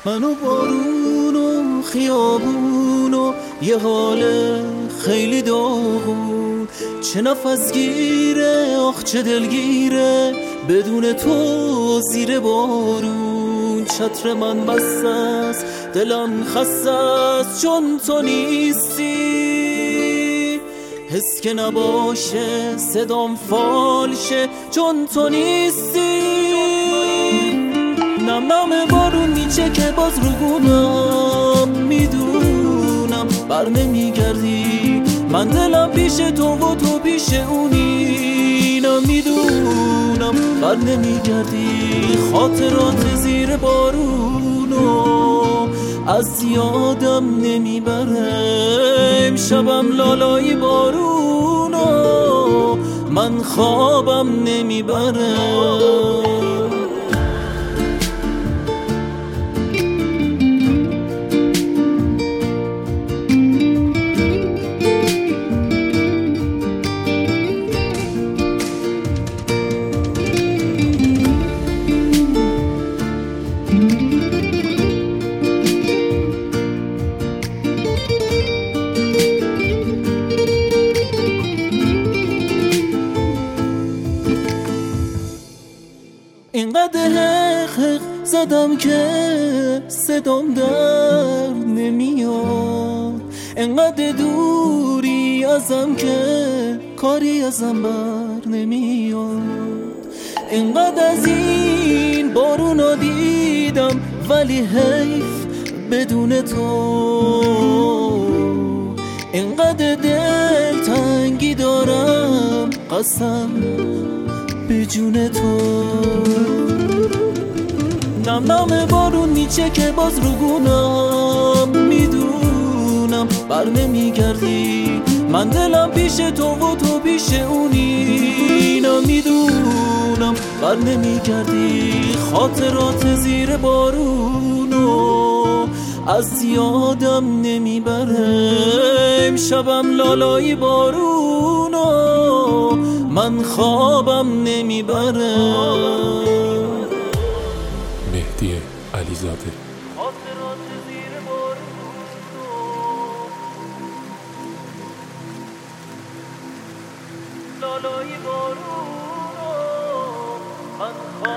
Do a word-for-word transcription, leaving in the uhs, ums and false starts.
منو بارون و خیابون و یه حال خیلی داغون، چه نفس گیره آخ چه دلگیره بدون تو زیر بارون. چتر من بسته است دلم خسته است چون تو نیستی، حس که نباشه صدام فالشه چون تو نیستی. نم نم بارون میچه که باز رو گونم، میدونم بر نمیگردی، من دلم پیش تو و تو پیش اونی. نمیدونم بر نمیگردی، خاطرات زیر بارونو از یادم نمیبره. امشبم لالای بارونو من خوابم نمیبره. اینقدر حق حق زدم که صدام در نمیاد، اینقدر دوری ازم که کاری ازم بر نمیاد. اینقدر از این بارونا دیدم ولی حیف بدون تو، اینقدر دل تنگی دارم قسم به جون تو. نم نم بارون میچه که باز رو گونم، میدونم بر نمیگردی، من دلم پیش تو و تو پیش اونی. نمیدونم بر نمیگردی، خاطرات زیر بارونو از یادم نمیبره. امشبم لالای بارونو من خوابم نمیبره. مهدی علیزاده. خاطرات زیر بارونو لالای بارونو من خوابم